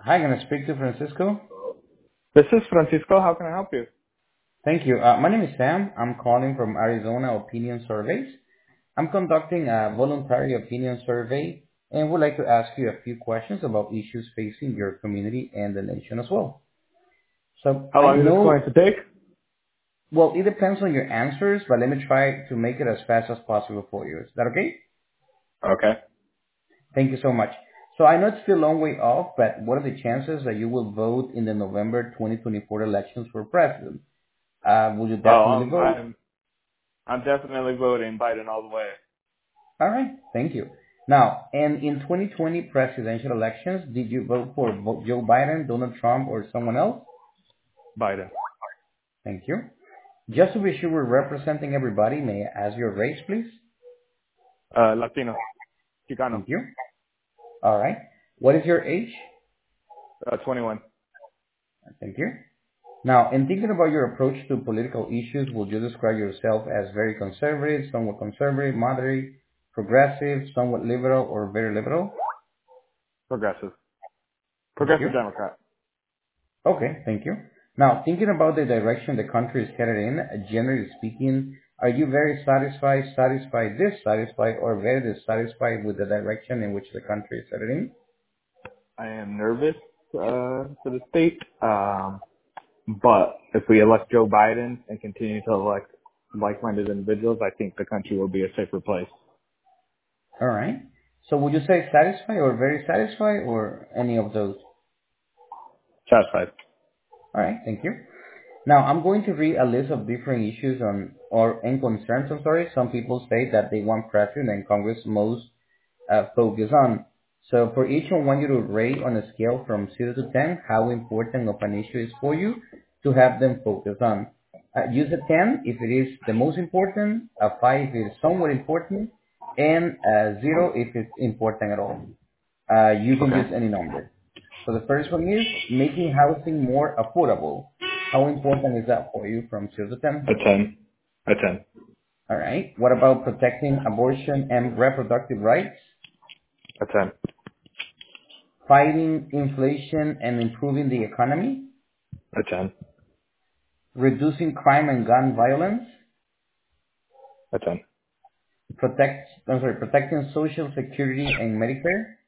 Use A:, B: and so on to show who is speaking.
A: Hi, can I speak to Francisco?
B: This is Francisco. How can I help you?
A: Thank you. My name is Sam. I'm calling from Arizona Opinion Surveys. I'm conducting a voluntary opinion survey and would like to ask you a few questions about issues facing your community and the nation as well. So
B: How
A: I
B: long is this going
A: know,
B: to take?
A: well, it depends on your answers, but let me try to make it as fast as possible for you. Is that okay?
B: Okay.
A: Thank you so much. So I know it's still a long way off, but what are the chances that you will vote in the November 2024 elections for president? Will you
B: Oh,
A: definitely vote?
B: I'm definitely voting Biden all the way.
A: All right. Thank you. Now, and in 2020 presidential elections, did you vote for Joe Biden, Donald Trump, or someone else?
B: Biden.
A: Thank you. Just to be sure we're representing everybody, may I ask your race, please?
B: Latino. Chicano.
A: Thank you. All right. What is your age?
B: 21.
A: Thank you. Now, in thinking about your approach to political issues, would you describe yourself as very conservative, moderate, progressive, somewhat liberal, or very liberal?
B: Progressive.
A: Thank you.
B: Progressive Democrat.
A: Okay, thank you. Now, thinking about the direction the country is headed in, generally speaking, are you very dissatisfied, or very dissatisfied with the direction in which the country is headed in?
B: I am nervous for the state, but if we elect Joe Biden and continue to elect like-minded individuals, I think the country will be a safer place.
A: All right. So would you say satisfied or very satisfied or any of those?
B: Satisfied.
A: All right, thank you. Now, I'm going to read a list of different issues and concerns. I'm sorry. Some people say that they want President and Congress most focus on. So for each one, I want you to rate on a scale from 0 to 10 how important of an issue is for you to have them focus on. Use a 10 if it is the most important, a 5 if it is somewhat important, and a 0 if it's important at all. You can use
B: Okay.
A: any number. So the first one is making housing more affordable. How important is that for you from 0 to 10?
B: A 10. A 10.
A: All right. What about protecting abortion and reproductive rights?
B: A 10.
A: Fighting inflation and improving the economy,
B: A 10.
A: reducing crime and gun violence,
B: A 10.
A: protecting Social Security and Medicare,